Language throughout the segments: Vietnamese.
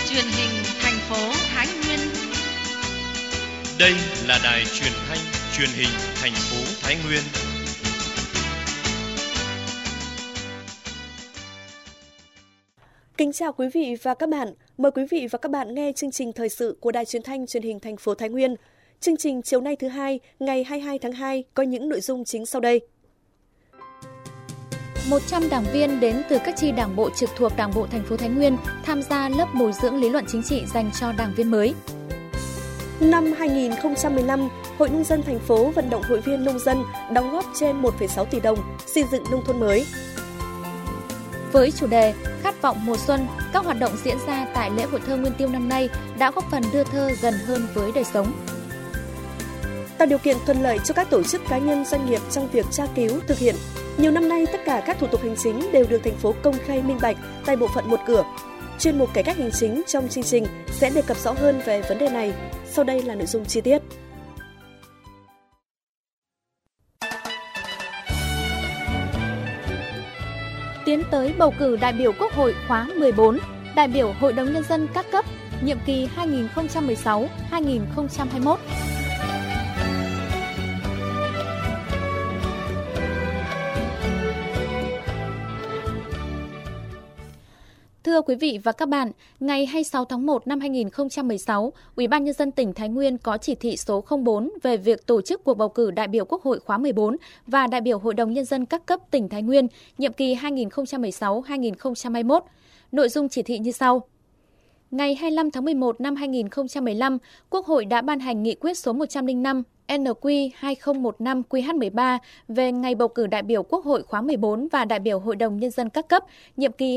Truyền hình thành phố Thái Nguyên. Đây là đài truyền thanh truyền hình thành phố Thái Nguyên. Kính chào quý vị và các bạn. Mời quý vị và các bạn nghe chương trình thời sự của đài truyền thanh truyền hình thành phố Thái Nguyên. Chương trình chiều nay thứ hai, ngày 22 tháng 2 có những nội dung chính sau đây. 100 đảng viên đến từ các chi đảng bộ trực thuộc Đảng bộ thành phố Thái Nguyên tham gia lớp bồi dưỡng lý luận chính trị dành cho đảng viên mới. Năm 2015, Hội Nông dân thành phố vận động hội viên nông dân đóng góp trên 1,6 tỷ đồng xây dựng nông thôn mới. Với chủ đề Khát vọng mùa xuân, các hoạt động diễn ra tại lễ hội thơ Nguyên Tiêu năm nay đã góp phần đưa thơ gần hơn với đời sống. Tạo điều kiện thuận lợi cho các tổ chức cá nhân doanh nghiệp trong việc tra cứu, thực hiện. Nhiều năm nay, tất cả các thủ tục hành chính đều được thành phố công khai minh bạch tại bộ phận một cửa. Chuyên mục cải cách hành chính trong chương trình sẽ đề cập rõ hơn về vấn đề này. Sau đây là nội dung chi tiết. Tiến tới bầu cử đại biểu Quốc hội khóa 14, đại biểu Hội đồng Nhân dân các cấp, nhiệm kỳ 2016-2021. Thưa quý vị và các bạn, ngày 26 tháng 1 năm 2016, Ủy ban Nhân dân tỉnh Thái Nguyên có chỉ thị số 04 về việc tổ chức cuộc bầu cử đại biểu Quốc hội khóa 14 và đại biểu Hội đồng Nhân dân các cấp tỉnh Thái Nguyên, nhiệm kỳ 2016-2021. Nội dung chỉ thị như sau. Ngày 25 tháng 11 năm 2015, Quốc hội đã ban hành nghị quyết số 105 NQ-2015-QH13 về ngày bầu cử đại biểu Quốc hội khóa 14 và đại biểu Hội đồng Nhân dân các cấp, nhiệm kỳ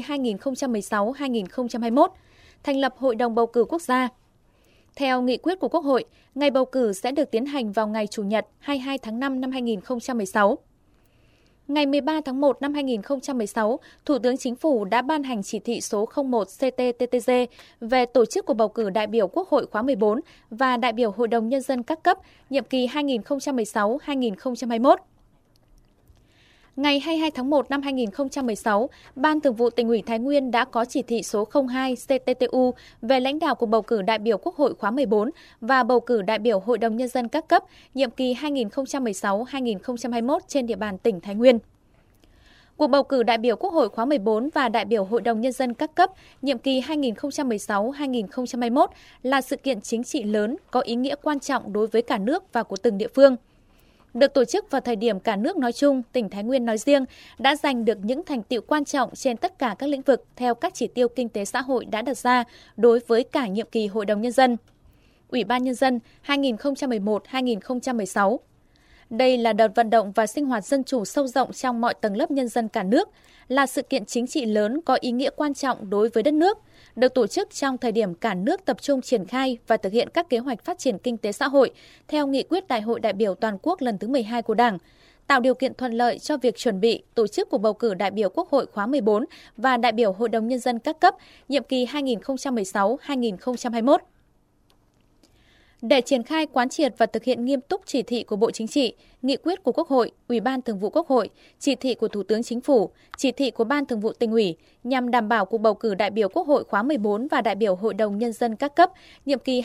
2016-2021, thành lập Hội đồng bầu cử quốc gia. Theo nghị quyết của Quốc hội, ngày bầu cử sẽ được tiến hành vào ngày Chủ nhật 22 tháng 5 năm 2016. Ngày 13 tháng 1 năm 2016, Thủ tướng Chính phủ đã ban hành chỉ thị số 01 CT-TTG về tổ chức cuộc bầu cử đại biểu Quốc hội khóa 14 và đại biểu Hội đồng Nhân dân các cấp, nhiệm kỳ 2016-2021. Ngày 22 tháng 1 năm 2016, Ban Thường vụ Tỉnh ủy Thái Nguyên đã có chỉ thị số 02 CTTU về lãnh đạo cuộc bầu cử đại biểu Quốc hội khóa 14 và bầu cử đại biểu Hội đồng Nhân dân các cấp, nhiệm kỳ 2016-2021 trên địa bàn tỉnh Thái Nguyên. Cuộc bầu cử đại biểu Quốc hội khóa 14 và đại biểu Hội đồng Nhân dân các cấp, nhiệm kỳ 2016-2021 là sự kiện chính trị lớn có ý nghĩa quan trọng đối với cả nước và của từng địa phương. Được tổ chức vào thời điểm cả nước nói chung, tỉnh Thái Nguyên nói riêng đã giành được những thành tựu quan trọng trên tất cả các lĩnh vực theo các chỉ tiêu kinh tế xã hội đã đặt ra đối với cả nhiệm kỳ Hội đồng Nhân dân, Ủy ban Nhân dân 2011-2016. Đây là đợt vận động và sinh hoạt dân chủ sâu rộng trong mọi tầng lớp nhân dân cả nước, là sự kiện chính trị lớn có ý nghĩa quan trọng đối với đất nước, được tổ chức trong thời điểm cả nước tập trung triển khai và thực hiện các kế hoạch phát triển kinh tế xã hội theo nghị quyết Đại hội đại biểu toàn quốc lần thứ 12 của Đảng, tạo điều kiện thuận lợi cho việc chuẩn bị tổ chức cuộc bầu cử đại biểu Quốc hội khóa 14 và đại biểu Hội đồng Nhân dân các cấp, nhiệm kỳ 2016-2021. Để triển khai quán triệt và thực hiện nghiêm túc chỉ thị của Bộ Chính trị, nghị quyết của Quốc hội, Ủy ban Thường vụ Quốc hội, chỉ thị của Thủ tướng Chính phủ, chỉ thị của Ban Thường vụ Tỉnh ủy nhằm đảm bảo cuộc bầu cử đại biểu Quốc hội khóa 14 và đại biểu Hội đồng Nhân dân các cấp, nhiệm kỳ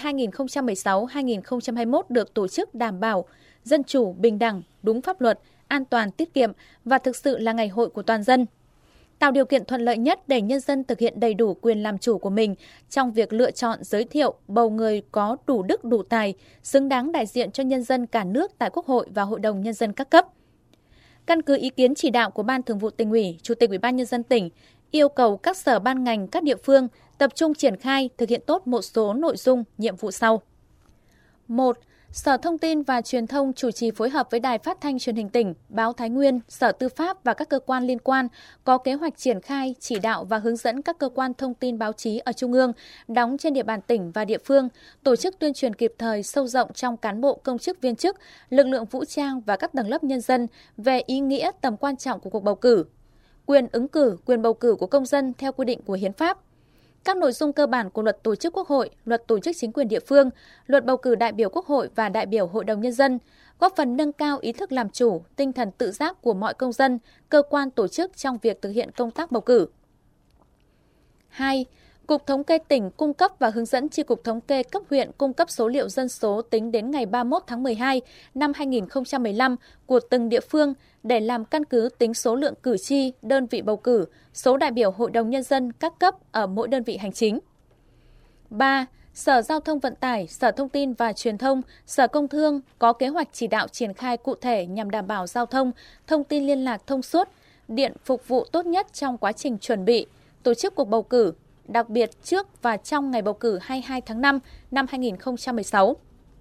2016-2021 được tổ chức đảm bảo, dân chủ, bình đẳng, đúng pháp luật, an toàn, tiết kiệm và thực sự là ngày hội của toàn dân. Tạo điều kiện thuận lợi nhất để nhân dân thực hiện đầy đủ quyền làm chủ của mình trong việc lựa chọn, giới thiệu, bầu người có đủ đức đủ tài, xứng đáng đại diện cho nhân dân cả nước tại Quốc hội và Hội đồng Nhân dân các cấp. Căn cứ ý kiến chỉ đạo của Ban Thường vụ Tỉnh ủy, Chủ tịch Ủy ban Nhân dân tỉnh, yêu cầu các sở ban ngành, các địa phương tập trung triển khai, thực hiện tốt một số nội dung, nhiệm vụ sau. 1. Sở Thông tin và Truyền thông chủ trì phối hợp với Đài Phát thanh Truyền hình tỉnh, Báo Thái Nguyên, Sở Tư pháp và các cơ quan liên quan có kế hoạch triển khai, chỉ đạo và hướng dẫn các cơ quan thông tin báo chí ở Trung ương, đóng trên địa bàn tỉnh và địa phương, tổ chức tuyên truyền kịp thời sâu rộng trong cán bộ công chức viên chức, lực lượng vũ trang và các tầng lớp nhân dân về ý nghĩa tầm quan trọng của cuộc bầu cử, quyền ứng cử, quyền bầu cử của công dân theo quy định của Hiến pháp. Các nội dung cơ bản của Luật Tổ chức Quốc hội, Luật Tổ chức Chính quyền địa phương, Luật bầu cử đại biểu Quốc hội và đại biểu Hội đồng Nhân dân, góp phần nâng cao ý thức làm chủ, tinh thần tự giác của mọi công dân, cơ quan tổ chức trong việc thực hiện công tác bầu cử. 2. Cục Thống kê tỉnh cung cấp và hướng dẫn Chi cục Thống kê cấp huyện cung cấp số liệu dân số tính đến ngày 31 tháng 12 năm 2015 của từng địa phương để làm căn cứ tính số lượng cử tri, đơn vị bầu cử, số đại biểu Hội đồng Nhân dân các cấp ở mỗi đơn vị hành chính. 3. Sở Giao thông Vận tải, Sở Thông tin và Truyền thông, Sở Công Thương có kế hoạch chỉ đạo triển khai cụ thể nhằm đảm bảo giao thông, thông tin liên lạc thông suốt, điện phục vụ tốt nhất trong quá trình chuẩn bị, tổ chức cuộc bầu cử, đặc biệt trước và trong ngày bầu cử 22 tháng 5 năm 2016.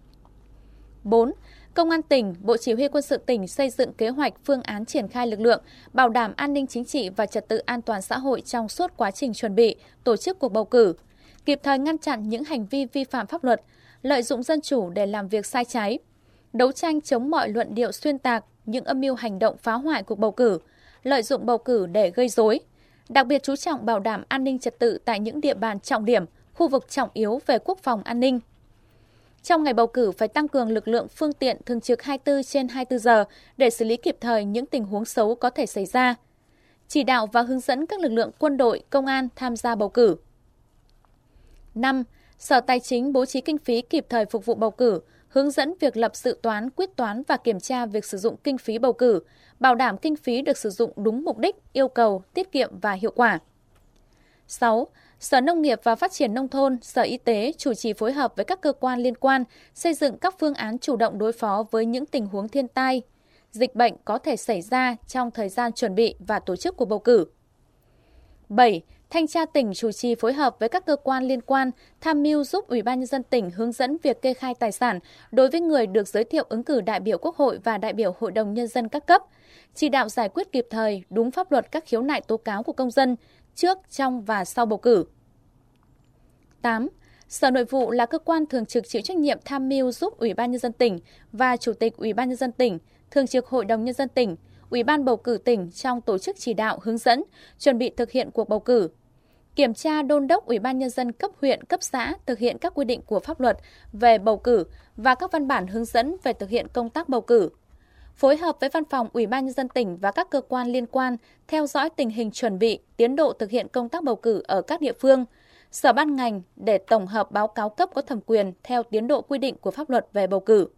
4. Công an tỉnh, Bộ Chỉ huy Quân sự tỉnh xây dựng kế hoạch phương án triển khai lực lượng, bảo đảm an ninh chính trị và trật tự an toàn xã hội trong suốt quá trình chuẩn bị, tổ chức cuộc bầu cử, kịp thời ngăn chặn những hành vi vi phạm pháp luật, lợi dụng dân chủ để làm việc sai trái, đấu tranh chống mọi luận điệu xuyên tạc, những âm mưu hành động phá hoại cuộc bầu cử, lợi dụng bầu cử để gây rối. Đặc biệt chú trọng bảo đảm an ninh trật tự tại những địa bàn trọng điểm, khu vực trọng yếu về quốc phòng an ninh. Trong ngày bầu cử phải tăng cường lực lượng phương tiện thường trực 24/24 giờ để xử lý kịp thời những tình huống xấu có thể xảy ra. Chỉ đạo và hướng dẫn các lực lượng quân đội, công an tham gia bầu cử. 5. Sở Tài chính bố trí kinh phí kịp thời phục vụ bầu cử, hướng dẫn việc lập dự toán, quyết toán và kiểm tra việc sử dụng kinh phí bầu cử, bảo đảm kinh phí được sử dụng đúng mục đích, yêu cầu, tiết kiệm và hiệu quả. 6. Sở Nông nghiệp và Phát triển Nông thôn, Sở Y tế chủ trì phối hợp với các cơ quan liên quan xây dựng các phương án chủ động đối phó với những tình huống thiên tai, dịch bệnh có thể xảy ra trong thời gian chuẩn bị và tổ chức cuộc bầu cử. 7. Thanh tra tỉnh chủ trì phối hợp với các cơ quan liên quan tham mưu giúp Ủy ban Nhân dân tỉnh hướng dẫn việc kê khai tài sản đối với người được giới thiệu ứng cử đại biểu Quốc hội và đại biểu Hội đồng Nhân dân các cấp, chỉ đạo giải quyết kịp thời, đúng pháp luật các khiếu nại tố cáo của công dân trước, trong và sau bầu cử. 8. Sở Nội vụ là cơ quan thường trực chịu trách nhiệm tham mưu giúp Ủy ban Nhân dân tỉnh và Chủ tịch Ủy ban Nhân dân tỉnh, Thường trực Hội đồng Nhân dân tỉnh, Ủy ban bầu cử tỉnh trong tổ chức chỉ đạo, hướng dẫn, chuẩn bị thực hiện cuộc bầu cử. Kiểm tra đôn đốc Ủy ban Nhân dân cấp huyện, cấp xã thực hiện các quy định của pháp luật về bầu cử và các văn bản hướng dẫn về thực hiện công tác bầu cử. Phối hợp với Văn phòng Ủy ban Nhân dân tỉnh và các cơ quan liên quan theo dõi tình hình chuẩn bị, tiến độ thực hiện công tác bầu cử ở các địa phương, sở ban ngành để tổng hợp báo cáo cấp có thẩm quyền theo tiến độ quy định của pháp luật về bầu cử.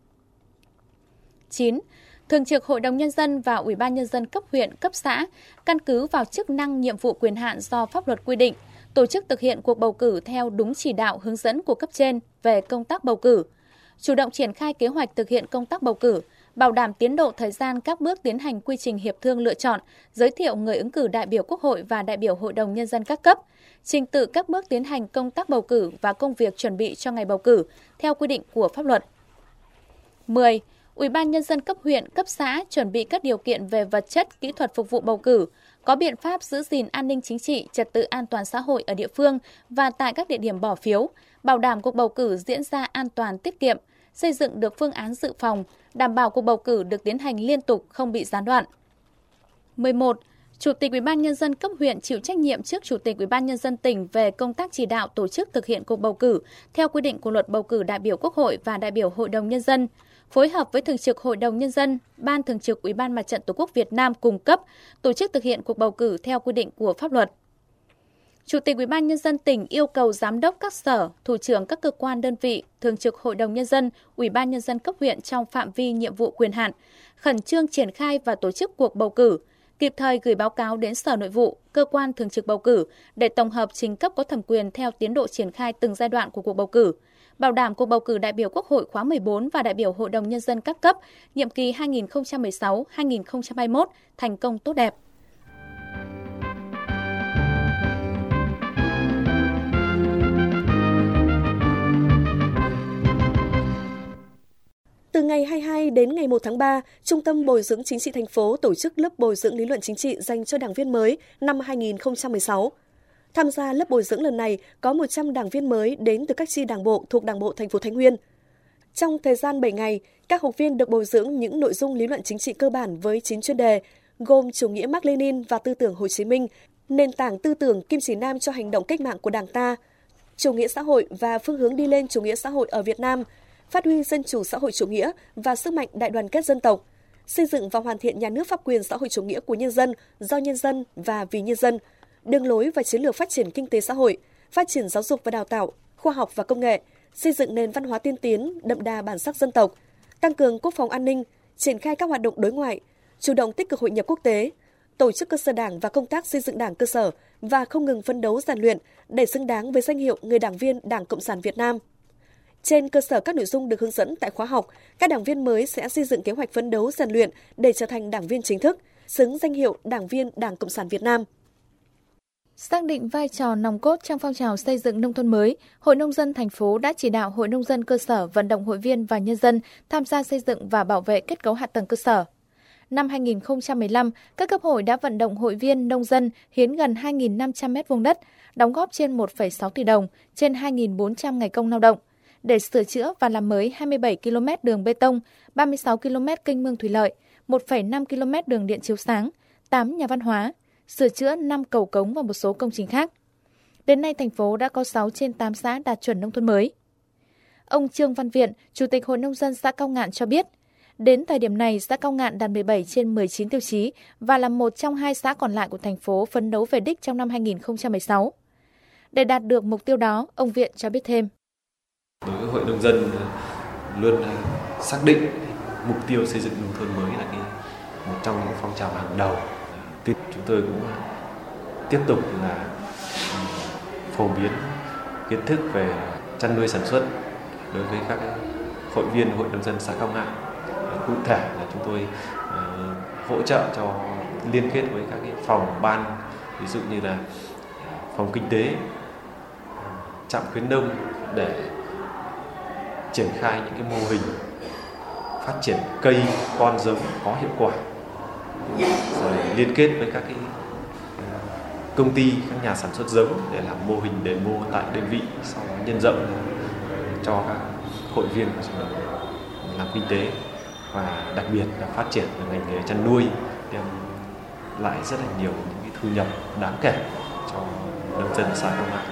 9. Thường trực Hội đồng Nhân dân và Ủy ban Nhân dân cấp huyện, cấp xã căn cứ vào chức năng, nhiệm vụ, quyền hạn do pháp luật quy định, tổ chức thực hiện cuộc bầu cử theo đúng chỉ đạo, hướng dẫn của cấp trên về công tác bầu cử, chủ động triển khai kế hoạch thực hiện công tác bầu cử, bảo đảm tiến độ thời gian các bước tiến hành quy trình hiệp thương lựa chọn, giới thiệu người ứng cử đại biểu Quốc hội và đại biểu Hội đồng Nhân dân các cấp, trình tự các bước tiến hành công tác bầu cử và công việc chuẩn bị cho ngày bầu cử theo quy định của pháp luật. 10. Ủy ban Nhân dân cấp huyện, cấp xã chuẩn bị các điều kiện về vật chất, kỹ thuật phục vụ bầu cử, có biện pháp giữ gìn an ninh chính trị, trật tự an toàn xã hội ở địa phương và tại các địa điểm bỏ phiếu, bảo đảm cuộc bầu cử diễn ra an toàn, tiết kiệm, xây dựng được phương án dự phòng, đảm bảo cuộc bầu cử được tiến hành liên tục, không bị gián đoạn. 11. Chủ tịch Ủy ban Nhân dân cấp huyện chịu trách nhiệm trước Chủ tịch Ủy ban Nhân dân tỉnh về công tác chỉ đạo tổ chức thực hiện cuộc bầu cử theo quy định của Luật bầu cử đại biểu Quốc hội và đại biểu Hội đồng Nhân dân, phối hợp với Thường trực Hội đồng Nhân dân, Ban Thường trực Ủy ban Mặt trận Tổ quốc Việt Nam cung cấp, tổ chức thực hiện cuộc bầu cử theo quy định của pháp luật. Chủ tịch Ủy ban Nhân dân tỉnh yêu cầu giám đốc các sở, thủ trưởng các cơ quan đơn vị, Thường trực Hội đồng Nhân dân, Ủy ban Nhân dân cấp huyện trong phạm vi nhiệm vụ quyền hạn, khẩn trương triển khai và tổ chức cuộc bầu cử, kịp thời gửi báo cáo đến Sở Nội vụ, cơ quan thường trực bầu cử để tổng hợp trình cấp có thẩm quyền theo tiến độ triển khai từng giai đoạn của cuộc bầu cử, bảo đảm cuộc bầu cử đại biểu Quốc hội khóa 14 và đại biểu Hội đồng Nhân dân các cấp, nhiệm kỳ 2016-2021 thành công tốt đẹp. Từ ngày 22 đến ngày 1 tháng 3, Trung tâm Bồi dưỡng Chính trị thành phố tổ chức lớp bồi dưỡng lý luận chính trị dành cho đảng viên mới năm 2016. Tham gia lớp bồi dưỡng lần này có 100 đảng viên mới đến từ các chi đảng bộ thuộc Đảng bộ thành phố Thái Nguyên. Trong thời gian 7 ngày, các học viên được bồi dưỡng những nội dung lý luận chính trị cơ bản với 9 chuyên đề, gồm chủ nghĩa Mác Lênin và tư tưởng Hồ Chí Minh, nền tảng tư tưởng kim chỉ nam cho hành động cách mạng của Đảng ta, chủ nghĩa xã hội và phương hướng đi lên chủ nghĩa xã hội ở Việt Nam, phát huy dân chủ xã hội chủ nghĩa và sức mạnh đại đoàn kết dân tộc, xây dựng và hoàn thiện nhà nước pháp quyền xã hội chủ nghĩa của nhân dân, do nhân dân và vì nhân dân, đường lối và chiến lược phát triển kinh tế xã hội, phát triển giáo dục và đào tạo, khoa học và công nghệ, xây dựng nền văn hóa tiên tiến, đậm đà bản sắc dân tộc, tăng cường quốc phòng an ninh, triển khai các hoạt động đối ngoại, chủ động tích cực hội nhập quốc tế, tổ chức cơ sở đảng và công tác xây dựng đảng cơ sở và không ngừng phấn đấu rèn luyện để xứng đáng với danh hiệu người đảng viên Đảng Cộng sản Việt Nam. Trên cơ sở các nội dung được hướng dẫn tại khóa học, các đảng viên mới sẽ xây dựng kế hoạch phấn đấu rèn luyện để trở thành đảng viên chính thức, xứng danh hiệu đảng viên Đảng Cộng sản Việt Nam. Xác định vai trò nòng cốt trong phong trào xây dựng nông thôn mới, Hội Nông dân thành phố đã chỉ đạo Hội Nông dân cơ sở vận động hội viên và nhân dân tham gia xây dựng và bảo vệ kết cấu hạ tầng cơ sở. Năm 2015, các cấp hội đã vận động hội viên nông dân hiến gần 2.500 m2 đất, đóng góp trên 1,6 tỷ đồng, trên 2.400 ngày công lao động, để sửa chữa và làm mới 27 km đường bê tông, 36 km kênh mương thủy lợi, 1,5 km đường điện chiếu sáng, 8 nhà văn hóa, sửa chữa 5 cầu cống và một số công trình khác. Đến nay, thành phố đã có 6 trên 8 xã đạt chuẩn nông thôn mới. Ông Trương Văn Viện, Chủ tịch Hội Nông dân xã Cao Ngạn cho biết, đến thời điểm này, xã Cao Ngạn đạt 17 trên 19 tiêu chí và là một trong 2 xã còn lại của thành phố phấn đấu về đích trong năm 2016. Để đạt được mục tiêu đó, ông Viện cho biết thêm. Đối với Hội Nông dân luôn xác định mục tiêu xây dựng nông thôn mới là một trong những phong trào hàng đầu. Chúng tôi cũng tiếp tục là phổ biến kiến thức về chăn nuôi sản xuất đối với các hội viên Hội Nông dân xã Cao Ngạn. Cụ thể là chúng tôi hỗ trợ cho liên kết với các cái phòng ban, ví dụ như là phòng kinh tế, trạm khuyến nông để triển khai những cái mô hình phát triển cây con giống có hiệu quả, rồi liên kết với các cái công ty, các nhà sản xuất giống để làm mô hình demo tại đơn vị, sau đó nhân rộng cho các hội viên làm kinh tế, và đặc biệt là phát triển ngành nghề chăn nuôi, đem lại rất là nhiều những cái thu nhập đáng kể cho nông dân xã Cao Ngạn.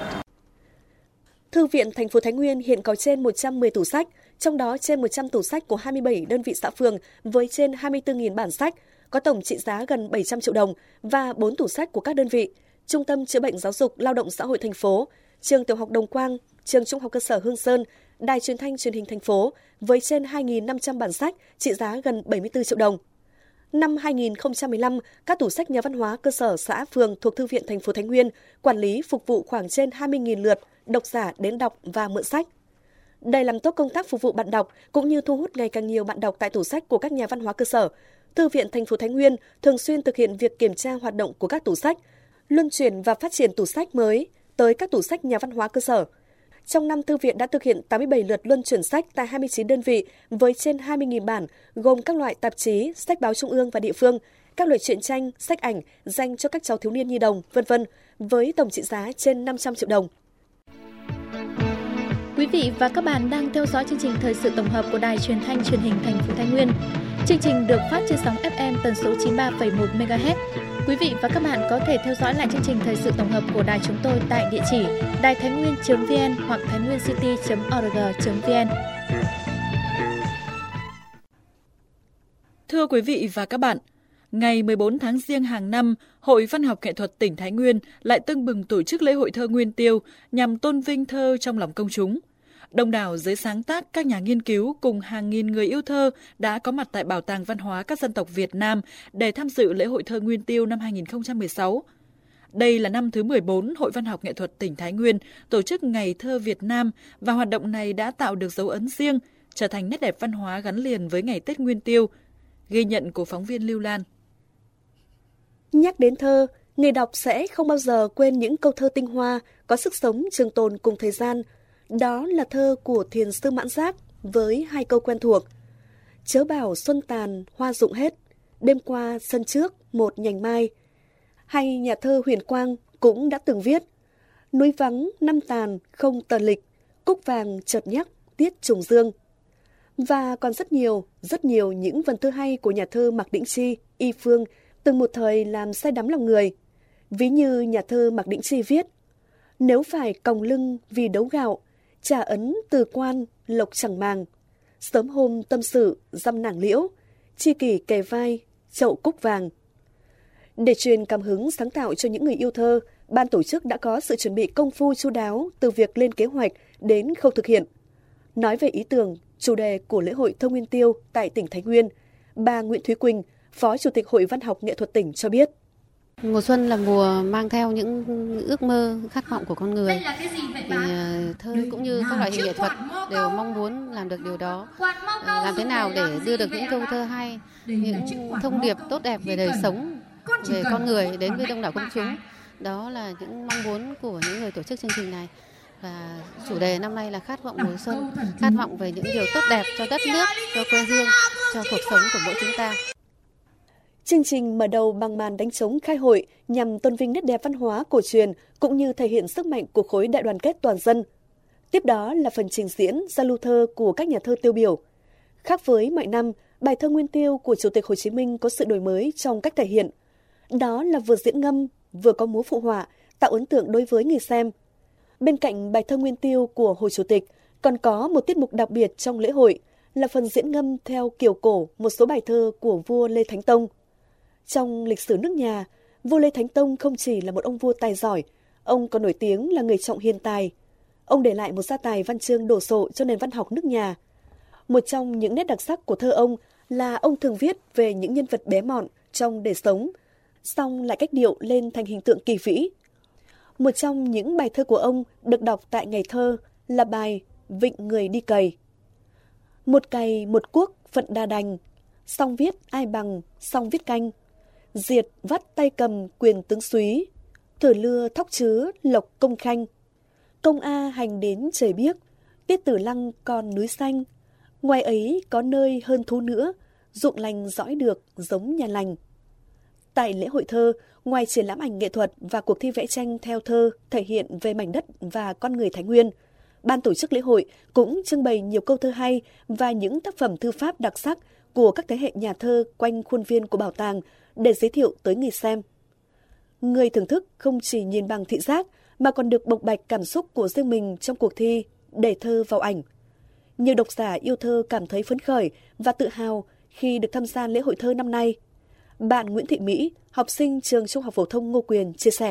Thư viện thành phố Thái Nguyên hiện có trên 110 tủ sách, trong đó trên 100 tủ sách của 27 đơn vị xã phường với trên 24.000 bản sách, có tổng trị giá gần 700 triệu đồng, và 4 tủ sách của các đơn vị: Trung tâm Chữa bệnh Giáo dục Lao động Xã hội thành phố, Trường Tiểu học Đồng Quang, Trường Trung học cơ sở Hương Sơn, Đài Truyền thanh Truyền hình thành phố với trên 2.500 bản sách trị giá gần 74 triệu đồng. Năm 2015, các tủ sách nhà văn hóa cơ sở xã phường thuộc Thư viện thành phố Thái Nguyên quản lý phục vụ khoảng trên 20.000 lượt độc giả đến đọc và mượn sách. Để làm tốt công tác phục vụ bạn đọc cũng như thu hút ngày càng nhiều bạn đọc tại tủ sách của các nhà văn hóa cơ sở, Thư viện thành phố Thái Nguyên thường xuyên thực hiện việc kiểm tra hoạt động của các tủ sách, luân chuyển và phát triển tủ sách mới tới các tủ sách nhà văn hóa cơ sở. Trong năm, Thư viện đã thực hiện 87 lượt luân chuyển sách tại 29 đơn vị với trên 20.000 bản, gồm các loại tạp chí, sách báo trung ương và địa phương, các loại truyện tranh, sách ảnh dành cho các cháu thiếu niên nhi đồng, v.v. với tổng trị giá trên 500 triệu đồng. Quý vị và các bạn đang theo dõi chương trình thời sự tổng hợp của Đài Truyền thanh Truyền hình thành phố Thái Nguyên. Chương trình được phát trên sóng FM tần số 93,1 MHz. Quý vị và các bạn có thể theo dõi lại chương trình thời sự tổng hợp của đài chúng tôi tại địa chỉ đaithainnguyên.vn hoặc thainwincity.org.vn. Thưa quý vị và các bạn, ngày 14 tháng Giêng hàng năm, Hội Văn học Nghệ thuật tỉnh Thái Nguyên lại tưng bừng tổ chức lễ hội thơ Nguyên Tiêu nhằm tôn vinh thơ trong lòng công chúng. Đông đảo giới sáng tác, các nhà nghiên cứu cùng hàng nghìn người yêu thơ đã có mặt tại Bảo tàng Văn hóa các dân tộc Việt Nam để tham dự lễ hội thơ Nguyên Tiêu năm 2016. Đây là năm thứ 14 Hội Văn học Nghệ thuật tỉnh Thái Nguyên tổ chức Ngày Thơ Việt Nam, và hoạt động này đã tạo được dấu ấn riêng, trở thành nét đẹp văn hóa gắn liền với ngày Tết Nguyên Tiêu. Ghi nhận của phóng viên Lưu Lan. Nhắc đến thơ, người đọc sẽ không bao giờ quên những câu thơ tinh hoa, có sức sống trường tồn cùng thời gian. Đó là thơ của thiền sư Mãn Giác với hai câu quen thuộc: chớ bảo xuân tàn hoa rụng hết, đêm qua sân trước một nhành mai. Hay nhà thơ Huyền Quang cũng đã từng viết: núi vắng năm tàn không tờ lịch, cúc vàng chợt nhắc tiết trùng dương. Và còn rất nhiều những vần thơ hay của nhà thơ Mạc Đĩnh Chi, Y Phương từng một thời làm say đắm lòng người. Ví như nhà thơ Mạc Đĩnh Chi viết: nếu phải còng lưng vì đấu gạo, trả ấn từ quan lộc chẳng màng, sớm hôm tâm sự dăm nàng liễu, chi kỷ kề vai chậu cúc vàng. Để truyền cảm hứng sáng tạo cho những người yêu thơ, ban tổ chức đã có sự chuẩn bị công phu chu đáo từ việc lên kế hoạch đến khâu thực hiện. Nói về ý tưởng, chủ đề của lễ hội Thơ Nguyên Tiêu tại tỉnh Thái Nguyên, bà Nguyễn Thúy Quỳnh, Phó Chủ tịch Hội Văn học Nghệ thuật tỉnh cho biết. Mùa xuân là mùa mang theo những ước mơ, khát vọng của con người. Thì thơ cũng như các loại hình nghệ thuật đều mong muốn làm được điều đó. Làm thế nào để đưa được những câu thơ hay, những thông điệp tốt đẹp về đời sống, về con người đến với đông đảo công chúng. Đó là những mong muốn của những người tổ chức chương trình này. Và chủ đề năm nay là khát vọng mùa xuân, khát vọng về những điều tốt đẹp cho đất nước, cho quê hương, cho cuộc sống của mỗi chúng ta. Chương trình mở đầu bằng màn đánh trống khai hội nhằm tôn vinh nét đẹp văn hóa cổ truyền cũng như thể hiện sức mạnh của khối đại đoàn kết toàn dân. Tiếp đó là phần trình diễn giao lưu thơ của các nhà thơ tiêu biểu. Khác với mọi năm, bài thơ Nguyên Tiêu của Chủ tịch Hồ Chí Minh có sự đổi mới trong cách thể hiện. Đó là vừa diễn ngâm, vừa có múa phụ họa, tạo ấn tượng đối với người xem. Bên cạnh bài thơ Nguyên Tiêu của Hồ Chủ tịch, còn có một tiết mục đặc biệt trong lễ hội là phần diễn ngâm theo kiểu cổ một số bài thơ của vua Lê Thánh Tông. Trong lịch sử nước nhà, vua Lê Thánh Tông không chỉ là một ông vua tài giỏi, ông còn nổi tiếng là người trọng hiền tài. Ông để lại một gia tài văn chương đồ sộ cho nền văn học nước nhà. Một trong những nét đặc sắc của thơ ông là ông thường viết về những nhân vật bé mọn trong đời sống, song lại cách điệu lên thành hình tượng kỳ vĩ. Một trong những bài thơ của ông được đọc tại ngày thơ là bài Vịnh Người Đi Cày. Một cày một cuốc phận đa đành, song viết ai bằng song viết canh. Diệt vắt tay cầm quyền tướng súy, thửa lưa thóc chứa lộc công khanh. Công A hành đến trời biếc, tiết tử lăng còn núi xanh. Ngoài ấy có nơi hơn thú nữa, ruộng lành dõi được giống nhà lành. Tại lễ hội thơ, ngoài triển lãm ảnh nghệ thuật và cuộc thi vẽ tranh theo thơ thể hiện về mảnh đất và con người Thái Nguyên, ban tổ chức lễ hội cũng trưng bày nhiều câu thơ hay và những tác phẩm thư pháp đặc sắc của các thế hệ nhà thơ quanh khuôn viên của bảo tàng để giới thiệu tới người xem. Người thưởng thức không chỉ nhìn bằng thị giác mà còn được bộc bạch cảm xúc của riêng mình trong cuộc thi để thơ vào ảnh. Nhiều độc giả yêu thơ cảm thấy phấn khởi và tự hào khi được tham gia lễ hội thơ năm nay. Bạn Nguyễn Thị Mỹ, học sinh trường Trung học phổ thông Ngô Quyền chia sẻ.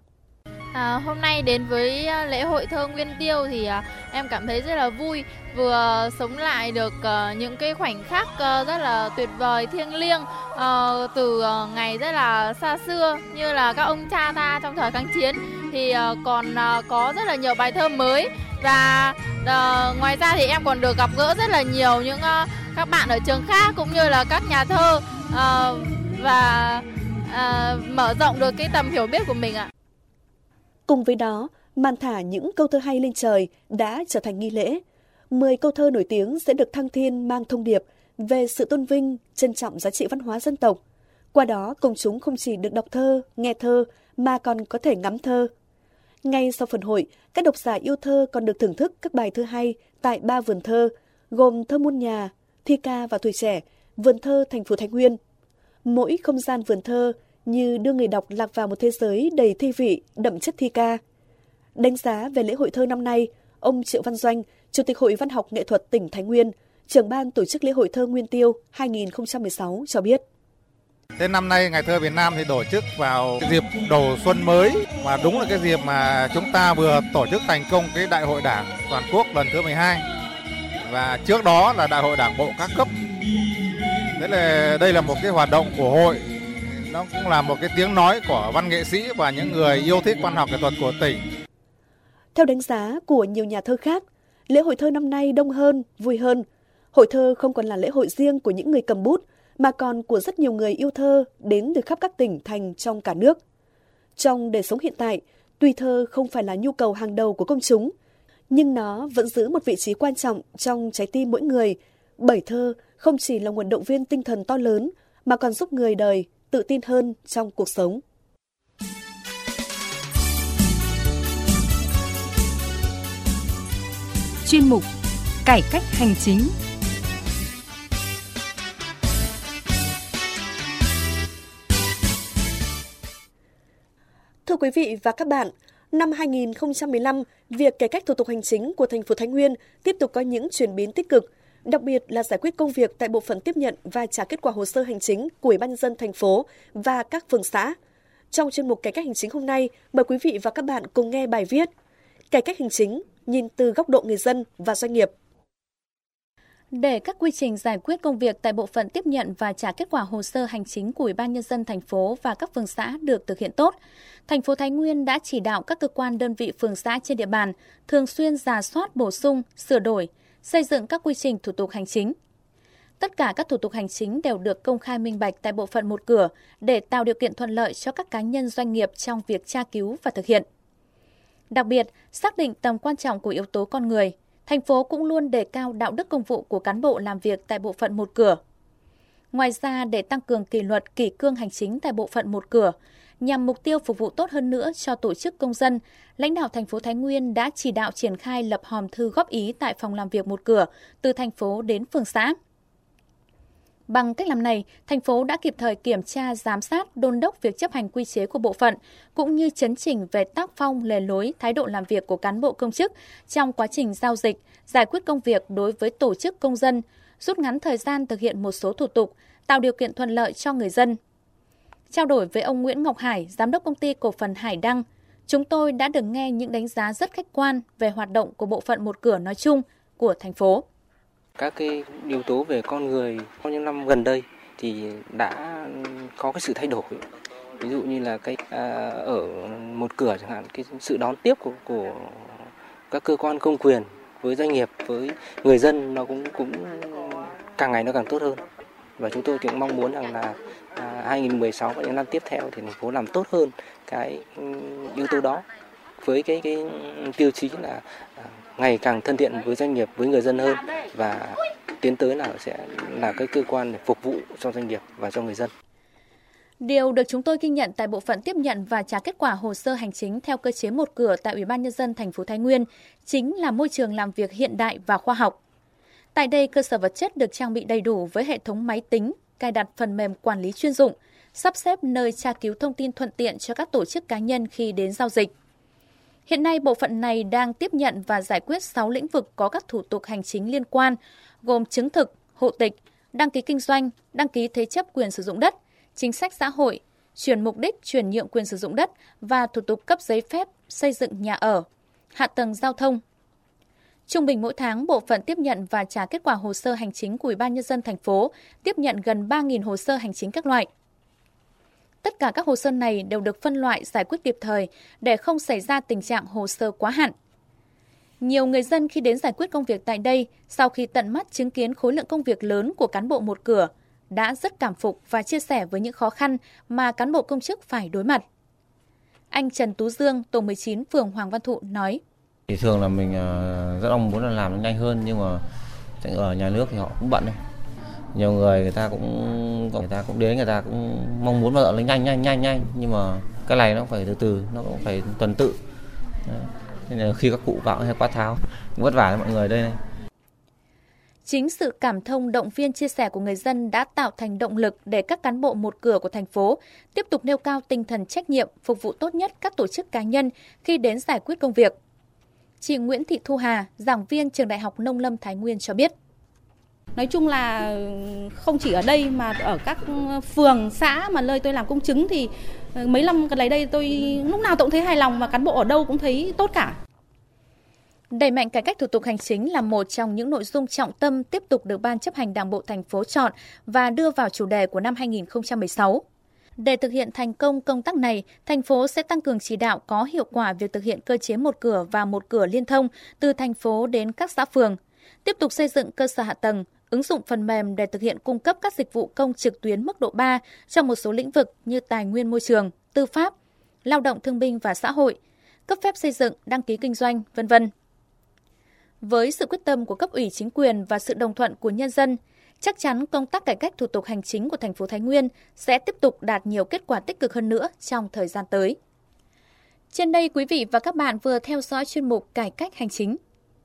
Hôm nay đến với lễ hội thơ Nguyên Tiêu thì em cảm thấy rất là vui, vừa sống lại được những cái khoảnh khắc rất là tuyệt vời, thiêng liêng từ ngày rất là xa xưa như là các ông cha ta trong thời kháng chiến, thì còn có rất là nhiều bài thơ mới. Và ngoài ra thì em còn được gặp gỡ rất là nhiều những các bạn ở trường khác cũng như là các nhà thơ và mở rộng được cái tầm hiểu biết của mình ạ. Cùng với đó, màn thả những câu thơ hay lên trời đã trở thành nghi lễ. 10 câu thơ nổi tiếng sẽ được thăng thiên mang thông điệp về sự tôn vinh, trân trọng giá trị văn hóa dân tộc. Qua đó, công chúng không chỉ được đọc thơ, nghe thơ mà còn có thể ngắm thơ. Ngay sau phần hội, các độc giả yêu thơ còn được thưởng thức các bài thơ hay tại 3 vườn thơ, gồm Thơ Muôn Nhà, Thi Ca và Tuổi Trẻ, vườn thơ thành phố Thái Nguyên. Mỗi không gian vườn thơ như đưa người đọc lạc vào một thế giới đầy thi vị, đậm chất thi ca. Đánh giá về lễ hội thơ năm nay, ông Triệu Văn Doanh, Chủ tịch Hội Văn học Nghệ thuật tỉnh Thái Nguyên, trưởng ban tổ chức lễ hội thơ Nguyên Tiêu 2016 cho biết. Thế năm nay Ngày thơ Việt Nam thì tổ chức vào dịp đầu xuân mới, và đúng là cái dịp mà chúng ta vừa tổ chức thành công cái Đại hội Đảng toàn quốc lần thứ 12. Và trước đó là Đại hội Đảng bộ các cấp. Thế là đây là một cái hoạt động của hội, nó cũng là một cái tiếng nói của văn nghệ sĩ và những người yêu thích văn học nghệ thuật của tỉnh. Theo đánh giá của nhiều nhà thơ khác, lễ hội thơ năm nay đông hơn, vui hơn. Hội thơ không còn là lễ hội riêng của những người cầm bút, mà còn của rất nhiều người yêu thơ đến từ khắp các tỉnh thành trong cả nước. Trong đời sống hiện tại, tuy thơ không phải là nhu cầu hàng đầu của công chúng, nhưng nó vẫn giữ một vị trí quan trọng trong trái tim mỗi người, bởi thơ không chỉ là nguồn động viên tinh thần to lớn, mà còn giúp người đời tự tin hơn trong cuộc sống. Chuyên mục Cải cách hành chính. Thưa quý vị và các bạn, năm 2015, việc cải cách thủ tục hành chính của thành phố Thái Nguyên tiếp tục có những chuyển biến tích cực, đặc biệt là giải quyết công việc tại bộ phận tiếp nhận và trả kết quả hồ sơ hành chính của Ủy ban nhân dân thành phố và các phường xã. Trong chuyên mục Cải cách hành chính hôm nay, mời quý vị và các bạn cùng nghe bài viết Cải cách hành chính nhìn từ góc độ người dân và doanh nghiệp. Để các quy trình giải quyết công việc tại bộ phận tiếp nhận và trả kết quả hồ sơ hành chính của Ủy ban Nhân dân thành phố và các phường xã được thực hiện tốt, thành phố Thái Nguyên đã chỉ đạo các cơ quan đơn vị phường xã trên địa bàn thường xuyên rà soát, bổ sung, sửa đổi, xây dựng các quy trình thủ tục hành chính. Tất cả các thủ tục hành chính đều được công khai minh bạch tại bộ phận một cửa để tạo điều kiện thuận lợi cho các cá nhân doanh nghiệp trong việc tra cứu và thực hiện. Đặc biệt, xác định tầm quan trọng của yếu tố con người, thành phố cũng luôn đề cao đạo đức công vụ của cán bộ làm việc tại bộ phận một cửa. Ngoài ra, để tăng cường kỷ luật, kỷ cương hành chính tại bộ phận một cửa, nhằm mục tiêu phục vụ tốt hơn nữa cho tổ chức công dân, lãnh đạo thành phố Thái Nguyên đã chỉ đạo triển khai lập hòm thư góp ý tại phòng làm việc một cửa từ thành phố đến phường xã. Bằng cách làm này, thành phố đã kịp thời kiểm tra, giám sát, đôn đốc việc chấp hành quy chế của bộ phận, cũng như chấn chỉnh về tác phong, lề lối, thái độ làm việc của cán bộ công chức trong quá trình giao dịch, giải quyết công việc đối với tổ chức công dân, rút ngắn thời gian thực hiện một số thủ tục, tạo điều kiện thuận lợi cho người dân. Trao đổi với ông Nguyễn Ngọc Hải, Giám đốc Công ty Cổ phần Hải Đăng, chúng tôi đã được nghe những đánh giá rất khách quan về hoạt động của bộ phận một cửa nói chung của thành phố. Các cái yếu tố về con người trong những năm gần đây thì đã có cái sự thay đổi. Ví dụ như là ở một cửa chẳng hạn, cái sự đón tiếp của các cơ quan công quyền với doanh nghiệp, với người dân nó cũng càng ngày nó càng tốt hơn. Và chúng tôi cũng mong muốn rằng là 2016 và những năm tiếp theo thì thành phố làm tốt hơn cái yếu tố đó với cái tiêu chí là ngày càng thân thiện với doanh nghiệp, với người dân hơn và tiến tới là sẽ là cái cơ quan để phục vụ cho doanh nghiệp và cho người dân. Điều được chúng tôi ghi nhận tại bộ phận tiếp nhận và trả kết quả hồ sơ hành chính theo cơ chế một cửa tại Ủy ban Nhân dân thành phố Thái Nguyên chính là môi trường làm việc hiện đại và khoa học. Tại đây, cơ sở vật chất được trang bị đầy đủ với hệ thống máy tính, cài đặt phần mềm quản lý chuyên dụng, sắp xếp nơi tra cứu thông tin thuận tiện cho các tổ chức cá nhân khi đến giao dịch. Hiện nay, bộ phận này đang tiếp nhận và giải quyết 6 lĩnh vực có các thủ tục hành chính liên quan, gồm chứng thực, hộ tịch, đăng ký kinh doanh, đăng ký thế chấp quyền sử dụng đất, chính sách xã hội, chuyển mục đích, chuyển nhượng quyền sử dụng đất và thủ tục cấp giấy phép xây dựng nhà ở, hạ tầng giao thông. Trung bình mỗi tháng, bộ phận tiếp nhận và trả kết quả hồ sơ hành chính của Ủy ban Nhân dân thành phố tiếp nhận gần 3.000 hồ sơ hành chính các loại. Tất cả các hồ sơ này đều được phân loại giải quyết kịp thời để không xảy ra tình trạng hồ sơ quá hạn. Nhiều người dân khi đến giải quyết công việc tại đây, sau khi tận mắt chứng kiến khối lượng công việc lớn của cán bộ một cửa, đã rất cảm phục và chia sẻ với những khó khăn mà cán bộ công chức phải đối mặt. Anh Trần Tú Dương, tổ 19, phường Hoàng Văn Thụ nói: Thì thường là mình rất mong muốn là làm nó nhanh hơn, nhưng mà ở nhà nước thì họ cũng bận đấy. Nhiều người ta cũng đến, người ta cũng mong muốn bao giờ nó nhanh, nhưng mà cái này nó phải từ từ, nó cũng phải tuần tự. Đấy. Nên là khi các cụ vào hay quát tháo, vất vả cho mọi người đây này. Chính sự cảm thông, động viên, chia sẻ của người dân đã tạo thành động lực để các cán bộ một cửa của thành phố tiếp tục nêu cao tinh thần trách nhiệm, phục vụ tốt nhất các tổ chức cá nhân khi đến giải quyết công việc. Chị Nguyễn Thị Thu Hà, giảng viên Trường Đại học Nông lâm Thái Nguyên cho biết: Nói chung là không chỉ ở đây mà ở các phường, xã mà nơi tôi làm công chứng thì mấy năm gần đây tôi lúc nào tôi cũng thấy hài lòng và cán bộ ở đâu cũng thấy tốt cả. Đẩy mạnh cải cách thủ tục hành chính là một trong những nội dung trọng tâm tiếp tục được Ban chấp hành Đảng bộ thành phố chọn và đưa vào chủ đề của năm 2016. Để thực hiện thành công công tác này, thành phố sẽ tăng cường chỉ đạo có hiệu quả việc thực hiện cơ chế một cửa và một cửa liên thông từ thành phố đến các xã phường, tiếp tục xây dựng cơ sở hạ tầng, ứng dụng phần mềm để thực hiện cung cấp các dịch vụ công trực tuyến mức độ 3 trong một số lĩnh vực như tài nguyên môi trường, tư pháp, lao động thương binh và xã hội, cấp phép xây dựng, đăng ký kinh doanh, v.v. Với sự quyết tâm của cấp ủy chính quyền và sự đồng thuận của nhân dân, chắc chắn công tác cải cách thủ tục hành chính của thành phố Thái Nguyên sẽ tiếp tục đạt nhiều kết quả tích cực hơn nữa trong thời gian tới. Trên đây, quý vị và các bạn vừa theo dõi chuyên mục Cải cách hành chính.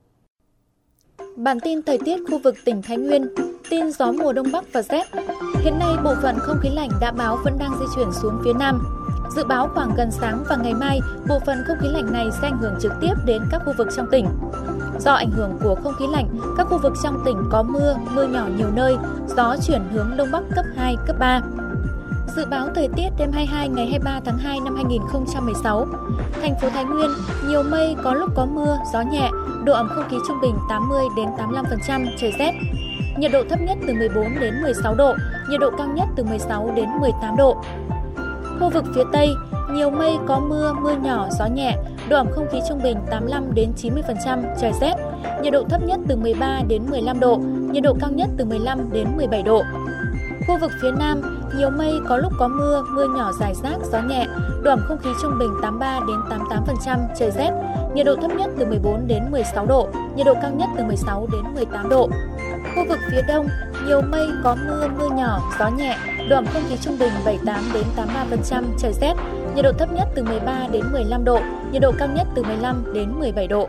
Bản tin thời tiết khu vực tỉnh Thái Nguyên, tin gió mùa Đông Bắc và rét. Hiện nay, bộ phận không khí lạnh đã báo vẫn đang di chuyển xuống phía Nam. Dự báo khoảng gần sáng và ngày mai, bộ phận không khí lạnh này sẽ ảnh hưởng trực tiếp đến các khu vực trong tỉnh. Do ảnh hưởng của không khí lạnh, các khu vực trong tỉnh có mưa, mưa nhỏ nhiều nơi, gió chuyển hướng Đông Bắc cấp 2, cấp 3. Dự báo thời tiết đêm 22 ngày 23 tháng 2 năm 2016. Thành phố Thái Nguyên, nhiều mây, có lúc có mưa, gió nhẹ, độ ẩm không khí trung bình 80 đến 85%, trời rét. Nhiệt độ thấp nhất từ 14 đến 16 độ, nhiệt độ cao nhất từ 16 đến 18 độ. Khu vực phía Tây, nhiều mây, có mưa, mưa nhỏ, gió nhẹ, độ ẩm không khí trung bình 85 đến 90%, trời rét. Nhiệt độ thấp nhất từ 13 đến 15 độ, nhiệt độ cao nhất từ 15 đến 17 độ. Khu vực phía Nam, nhiều mây, có lúc có mưa, mưa nhỏ rải rác, gió nhẹ, độ ẩm không khí trung bình 83 đến 88%, trời rét. Nhiệt độ thấp nhất từ 14 đến 16 độ, nhiệt độ cao nhất từ 16 đến 18 độ. Khu vực phía Đông, nhiều mây, có mưa, mưa nhỏ, gió nhẹ, độ ẩm không khí trung bình 78 đến 83%, trời rét. Nhiệt độ thấp nhất từ 13 đến 15 độ, nhiệt độ cao nhất từ 15 đến 17 độ.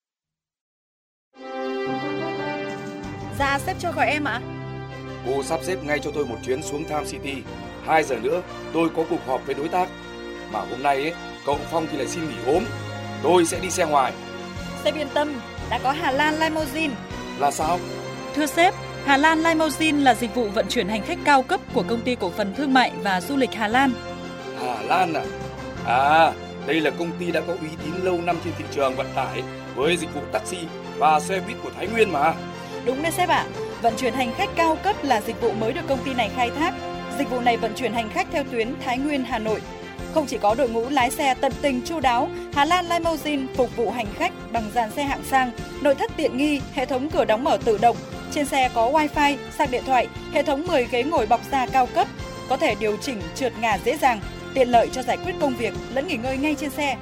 Dạ, sếp cho gọi em ạ. Cô sắp xếp ngay cho tôi một chuyến xuống Tham City. 2 giờ nữa tôi có cuộc họp với đối tác. Mà hôm nay ấy, cậu Phong thì lại xin nghỉ ốm. Tôi sẽ đi xe ngoài. Sếp yên tâm, đã có Hà Lan Limousine. Là sao? Thưa sếp, Hà Lan Limousine là dịch vụ vận chuyển hành khách cao cấp của Công ty Cổ phần Thương mại và Du lịch Hà Lan. Hà Lan à? À, đây là công ty đã có uy tín lâu năm trên thị trường vận tải với dịch vụ taxi và xe buýt của Thái Nguyên mà. Đúng đấy sếp ạ. Vận chuyển hành khách cao cấp là dịch vụ mới được công ty này khai thác. Dịch vụ này vận chuyển hành khách theo tuyến Thái Nguyên, Hà Nội. Không chỉ có đội ngũ lái xe tận tình chu đáo, Hà Lan Limousine phục vụ hành khách bằng dàn xe hạng sang, nội thất tiện nghi, hệ thống cửa đóng mở tự động. Trên xe có wifi, sạc điện thoại, hệ thống 10 ghế ngồi bọc da cao cấp, có thể điều chỉnh trượt ngả dễ dàng, tiện lợi cho giải quyết công việc lẫn nghỉ ngơi ngay trên xe.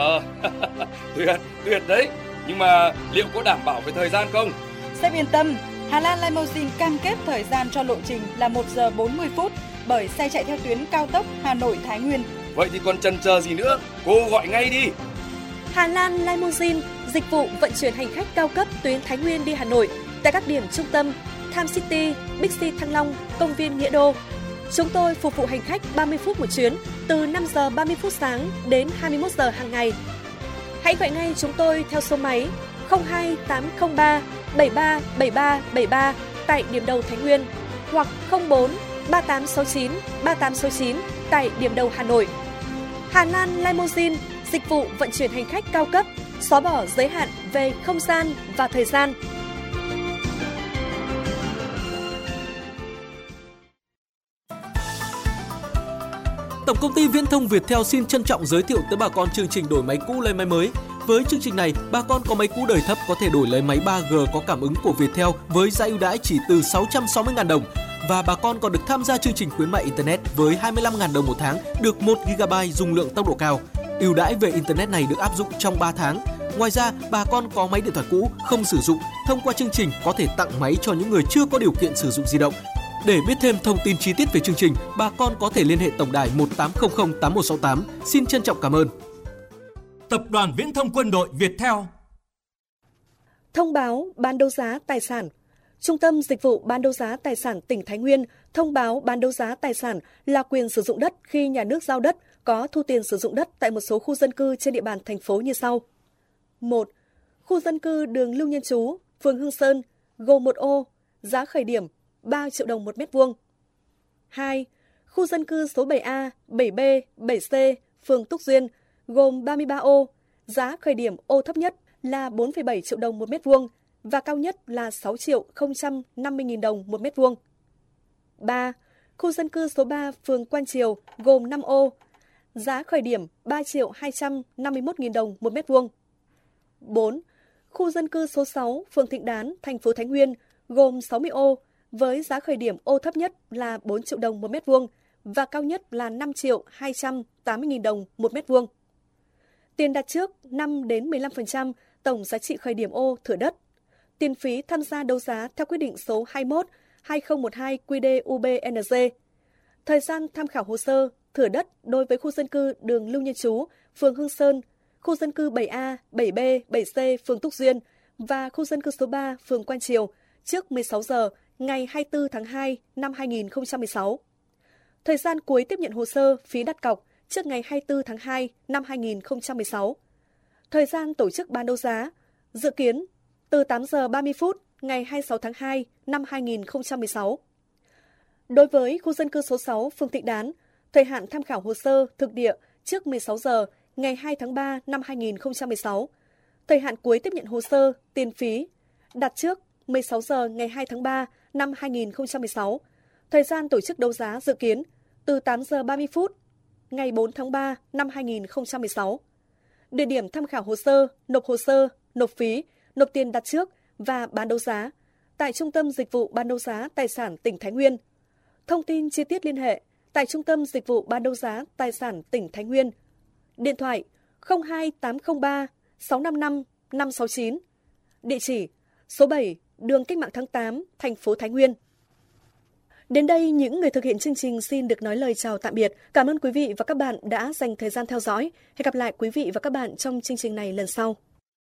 Tuyệt đấy. Nhưng mà liệu có đảm bảo về thời gian không? Sếp yên tâm, Hà Lan Limousine cam kết thời gian cho lộ trình là 1 giờ 40 phút bởi xe chạy theo tuyến cao tốc Hà Nội Thái Nguyên. Vậy thì còn chần chờ gì nữa, cô gọi ngay đi. Hà Lan Limousine, dịch vụ vận chuyển hành khách cao cấp tuyến Thái Nguyên đi Hà Nội tại các điểm trung tâm Tham City, Bixi Thăng Long, Công viên Nghĩa Đô. Chúng tôi phục vụ hành khách 30 phút một chuyến, từ 5 giờ 30 phút sáng đến 21 giờ hàng ngày. Hãy gọi ngay chúng tôi theo số máy 02803 737373 tại điểm đầu Thái Nguyên hoặc 04 3869 3869 tại điểm đầu Hà Nội. Hà Lan Limousine, dịch vụ vận chuyển hành khách cao cấp, xóa bỏ giới hạn về không gian và thời gian. Tổng công ty Viễn thông Viettel xin trân trọng giới thiệu tới bà con chương trình đổi máy cũ lấy máy mới. Với chương trình này, bà con có máy cũ đời thấp có thể đổi lấy máy 3G có cảm ứng của Viettel với giá ưu đãi chỉ từ 660.000 đồng. Và bà con còn được tham gia chương trình khuyến mại Internet với 25.000 đồng một tháng, được 1GB dung lượng tốc độ cao. Ưu đãi về Internet này được áp dụng trong 3 tháng. Ngoài ra, bà con có máy điện thoại cũ không sử dụng, thông qua chương trình có thể tặng máy cho những người chưa có điều kiện sử dụng di động. Để biết thêm thông tin chi tiết về chương trình, bà con có thể liên hệ tổng đài 1800 8168. Xin trân trọng cảm ơn. Tập đoàn Viễn thông Quân đội Viettel. Thông báo bán đấu giá tài sản. Trung tâm Dịch vụ Bán đấu giá tài sản tỉnh Thái Nguyên thông báo bán đấu giá tài sản là quyền sử dụng đất khi nhà nước giao đất có thu tiền sử dụng đất tại một số khu dân cư trên địa bàn thành phố như sau. 1. Khu dân cư đường Lưu Nhân Trú, phường Hương Sơn, gồm 1 ô, giá khởi điểm 3 triệu đồng một mét vuông. 2. Khu dân cư số 7A, 7B, 7C, phường Túc Duyên, gồm 33 ô, giá khởi điểm ô thấp nhất là 4,7 triệu đồng một mét vuông và cao nhất là 6.050.000 đồng một mét vuông. 3. Khu dân cư số 3, phường Quan Triều, gồm 5 ô, giá khởi điểm 3.251.000 đồng một mét vuông. 4. Khu dân cư số 6, phường Thịnh Đán, thành phố Thái Nguyên, gồm 60 ô, với giá khởi điểm ô thấp nhất là 4 triệu đồng một mét vuông và cao nhất là 5.280.000 đồng một mét vuông. Tiền đặt trước 5 đến 15% tổng giá trị khởi điểm ô thửa đất. Tiền phí tham gia đấu giá theo quyết định số 21/2012 QĐ-UB-NG. Thời gian tham khảo hồ sơ thửa đất đối với khu dân cư đường Lưu Nhân Trú, phường Hương Sơn, khu dân cư 7A, 7B, 7C, phường Túc Duyên và khu dân cư số 3, phường Quan Triều trước 16 giờ ngày 24 tháng 2 năm 2016. Thời gian cuối tiếp nhận hồ sơ phí đặt cọc trước ngày 24 tháng 2 năm 2016. Thời gian tổ chức bán đấu giá dự kiến từ 8 giờ 30 phút ngày 26 tháng 2 năm 2016. Đối với khu dân cư số 6, phường Thịnh Đán, Thời hạn tham khảo hồ sơ thực địa trước 16 giờ ngày 2 tháng 3 năm 2016. Thời hạn cuối tiếp nhận hồ sơ, tiền phí đặt trước 16 giờ ngày 2 tháng 3 năm 2016. Thời gian tổ chức đấu giá dự kiến từ 8 giờ 30 phút ngày 4 tháng 3 năm 2016. Địa điểm tham khảo hồ sơ, nộp phí, nộp tiền đặt trước và bán đấu giá tại Trung tâm Dịch vụ Bán đấu giá Tài sản tỉnh Thái Nguyên. Thông tin chi tiết liên hệ tại Trung tâm Dịch vụ Bán đấu giá Tài sản tỉnh Thái Nguyên. Điện thoại 02803 655 569. Địa chỉ số 7 đường Cách mạng tháng 8, thành phố Thái Nguyên. Đến đây, những người thực hiện chương trình xin được nói lời chào tạm biệt. Cảm ơn quý vị và các bạn đã dành thời gian theo dõi. Hẹn gặp lại quý vị và các bạn trong chương trình này lần sau.